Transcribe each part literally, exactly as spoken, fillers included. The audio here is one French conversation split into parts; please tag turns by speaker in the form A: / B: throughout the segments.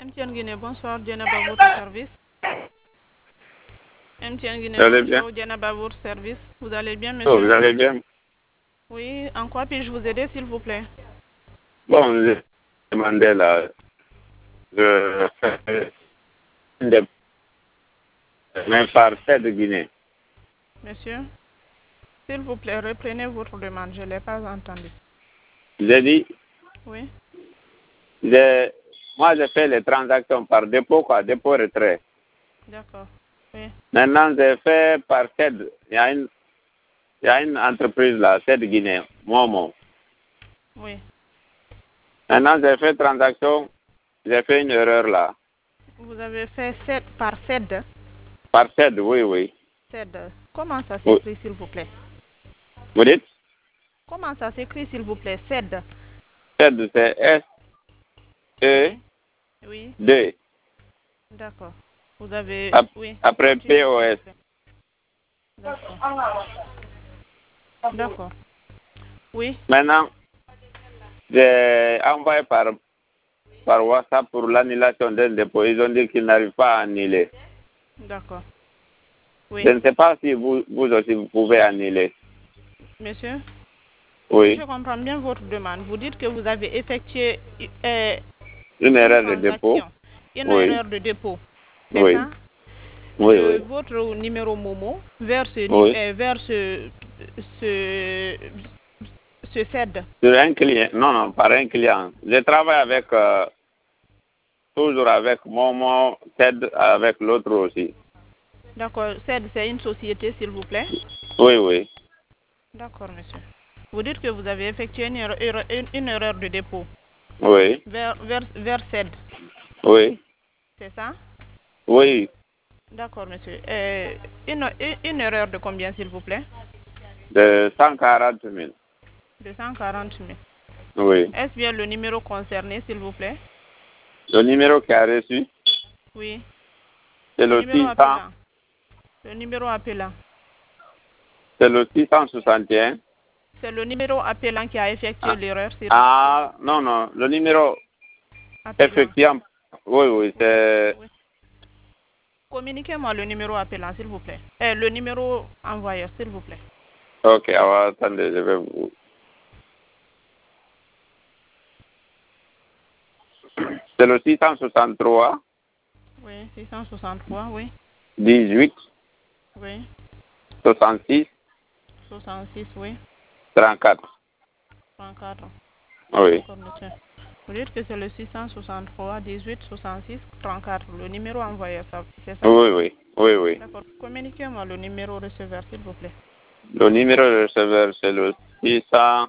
A: M T N Guinée, bonsoir, Djenaba à votre service. M T N Guinée,
B: Vous allez bien?
A: bonjour, Djenaba à votre service. Vous allez bien,
B: Oh,
A: monsieur?
B: vous allez bien?
A: Oui, en quoi puis-je vous aider, s'il vous plaît?
B: Bon, je demandais là, je fais des mains par tête de Guinée.
A: Monsieur, s'il vous plaît, reprenez votre demande, je ne l'ai pas entendu.
B: J'ai dit,
A: Oui,
B: j'ai- moi je fais les transactions par dépôt, quoi, dépôt-retrait.
A: d'accord. Oui,
B: Maintenant, j'ai fait par tête. Il y a une, il y a une entreprise là, tête Guinée, Momo.
A: oui.
B: Maintenant, j'ai fait transaction, j'ai fait une erreur là.
A: Vous avez fait sept par sept.
B: Par tête, oui, oui.
A: sept. Comment ça
B: Oui.
A: s'écrit, s'il vous plaît?
B: Vous dites?
A: Comment ça s'écrit, s'il vous plaît? sept.
B: Tête, c'est S E
A: Oui, oui,
B: D.
A: d'accord. Vous avez...
B: Ap-
A: Oui,
B: Après
A: continuez,
B: P O
A: s'il vous
B: S.
A: plaît. D'accord. D'accord. Oui,
B: Maintenant, j'ai envoyé par, par WhatsApp pour l'annulation d'un dépôt. Ils ont dit qu'ils n'arrivent pas à annuler.
A: d'accord.
B: Je
A: Oui,
B: ne sais pas si vous, vous aussi vous pouvez annuler.
A: monsieur, si je
B: Oui.
A: comprends bien votre demande, vous dites que vous avez effectué euh,
B: Une
A: une
B: erreur de dépôt.
A: transaction, une
B: Oui.
A: erreur de dépôt, c'est
B: Oui.
A: ça,
B: Oui,
A: de
B: oui.
A: votre numéro Momo vers ce, ni-
B: Oui.
A: euh, vers ce, ce, ce C E D.
B: Sur un client. Non, non, par un client. Je travaille avec, euh, toujours avec Momo, TED, avec l'autre aussi.
A: D'accord, C E D, c'est une société, s'il vous plaît.
B: Oui, oui.
A: D'accord, monsieur. Vous dites que vous avez effectué une erreur, erreur- une, une erreur de dépôt
B: Oui.
A: vers, vers, vers C E D,
B: Oui.
A: c'est ça?
B: Oui.
A: D'accord, monsieur. Euh, une, une, une erreur de combien, s'il vous plaît?
B: De cent quarante mille.
A: De cent quarante mille.
B: Oui.
A: Est-ce bien le numéro concerné, s'il vous plaît?
B: Le numéro qui a reçu,
A: Oui.
B: c'est
A: Le
B: le
A: numéro
B: six cents.
A: appelant. Le numéro appelant.
B: C'est le six cent soixante et un.
A: C'est le numéro appelant qui a effectué
B: Ah,
A: l'erreur, s'il s'il vous
B: ah,
A: plaît.
B: non, non. Le numéro
A: Appelant.
B: effectivement. Oui, oui,
A: Oui.
B: c'est.
A: Oui. Communiquez-moi le numéro appelant, s'il vous plaît. Eh, le numéro envoyeur, s'il vous plaît.
B: Ok, alors attendez, je vais vous. C'est le six cent soixante-trois,
A: Oui, six cent soixante-trois, oui.
B: dix-huit,
A: Oui.
B: soixante-six,
A: soixante-six, oui.
B: trente-quatre.
A: trente-quatre.
B: Oui.
A: D'accord, monsieur. Vous dites que c'est le six cent soixante-trois, dix-huit, soixante-six, trente-quatre. Le numéro envoyeur, ça, c'est ça?
B: Oui, oui, oui, oui.
A: D'accord. Communiquez-moi le numéro receveur, s'il vous plaît.
B: Le numéro de receveur, c'est le six cents,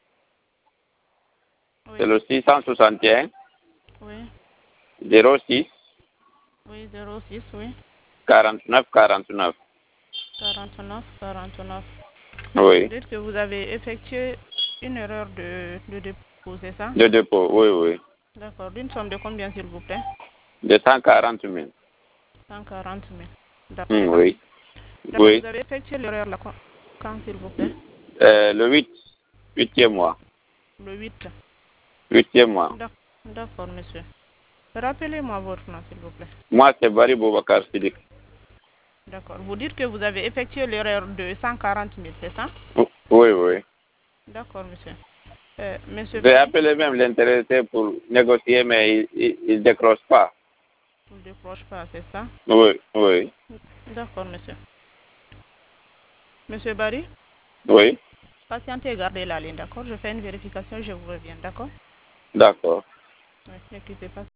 B: c'est
A: Oui.
B: le six cent soixante et un,
A: Oui.
B: zéro six,
A: Oui, zéro six, oui.
B: quarante-neuf, quarante-neuf.
A: quarante-neuf, quarante-neuf. Vous
B: Oui.
A: dites que vous avez effectué une erreur de, de dépôt, c'est ça?
B: De dépôt, oui, oui.
A: D'accord. D'une somme de combien, s'il vous plaît?
B: De cent quarante mille.
A: cent quarante mille. D'accord, c'est
B: Hmm,
A: ça?
B: oui.
A: D'accord.
B: Oui.
A: Vous avez effectué l'erreur là, quand, quand, s'il vous plaît?
B: Euh, le huit, huitième mois.
A: Le huit.
B: Huitième mois.
A: D'ac- D'accord, monsieur. Rappelez-moi votre nom, s'il vous plaît.
B: Moi, c'est Barry Boubacar Sidik.
A: D'accord. Vous dites que vous avez effectué l'erreur de cent quarante mille, c'est ça?
B: Oui, oui.
A: D'accord, monsieur. Euh, monsieur
B: J'ai
A: Barry,
B: appelé même l'intéressé pour négocier, mais il ne décroche pas.
A: vous ne décrochez pas, c'est ça?
B: Oui, oui.
A: D'accord, monsieur. Monsieur Barry,
B: Oui,
A: patientez et gardez la ligne, d'accord? Je fais une vérification, je vous reviens, d'accord?
B: d'accord.
A: Oui, ne quittez pas.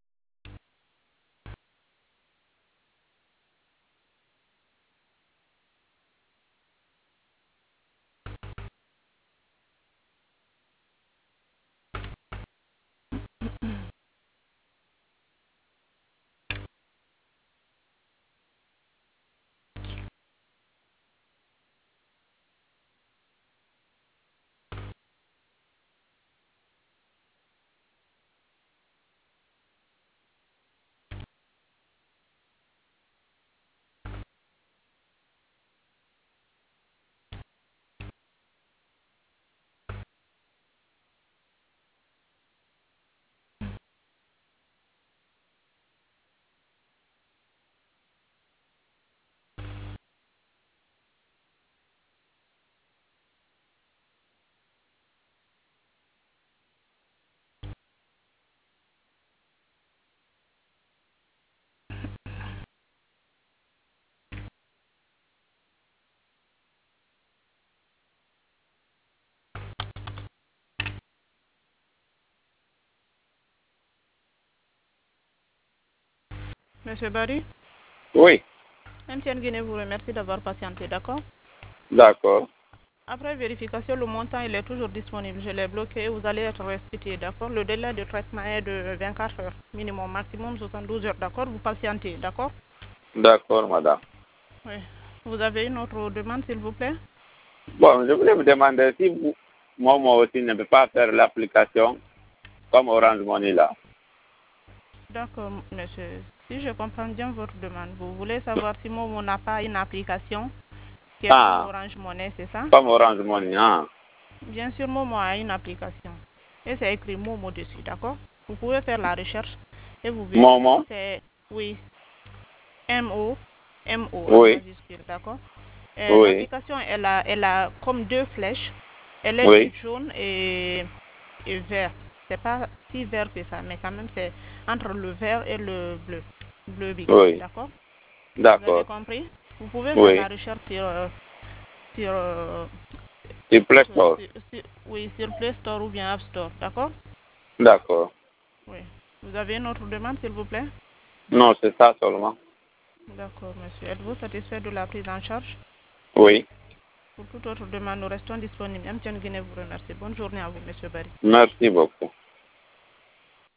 A: Monsieur Barry,
B: Oui,
A: M T N Guinée vous remercie d'avoir patienté, d'accord?
B: d'accord.
A: Après vérification, le montant il est toujours disponible. Je l'ai bloqué et vous allez être restitué, d'accord? Le délai de traitement est de vingt-quatre heures, minimum, maximum soixante-douze heures, d'accord? Vous patientez, d'accord?
B: D'accord, madame.
A: Oui. Vous avez une autre demande, s'il vous plaît?
B: Bon, je voulais vous demander si vous, moi, moi aussi, ne peut pas faire l'application comme Orange Money là.
A: D'accord, monsieur. Si je comprends bien votre demande, vous voulez savoir si Momo n'a pas une application qui est comme
B: Ah,
A: Orange Money, c'est ça?
B: comme Orange Money, hein.
A: Bien sûr, Momo a une application. Et c'est écrit Momo dessus, d'accord? Vous pouvez faire la recherche et vous verrez.
B: Momo?
A: C'est, oui, M O, M O en
B: Oui,
A: majuscule, d'accord? Euh,
B: oui,
A: L'application, elle a, elle a comme deux flèches. Elle est
B: oui,
A: toute jaune et, et vert. C'est pas si vert que ça, mais quand même c'est entre le vert et le bleu. Bleu bikini,
B: oui,
A: d'accord? Vous avez
B: d'accord.
A: compris? Vous pouvez faire
B: Oui,
A: la recherche sur, euh, sur, euh,
B: sur Play
A: sur-
B: Store.
A: sur- sur- oui, sur Play Store ou bien App Store, d'accord?
B: D'accord.
A: Oui. Vous avez une autre demande, s'il vous plaît?
B: Non, c'est ça seulement.
A: D'accord, monsieur. Êtes-vous satisfait de la prise en charge?
B: Oui,
A: Pour toute autre demande, nous restons disponibles. M T N Guinée vous remercie. Bonne journée à vous, monsieur Barry.
B: merci beaucoup.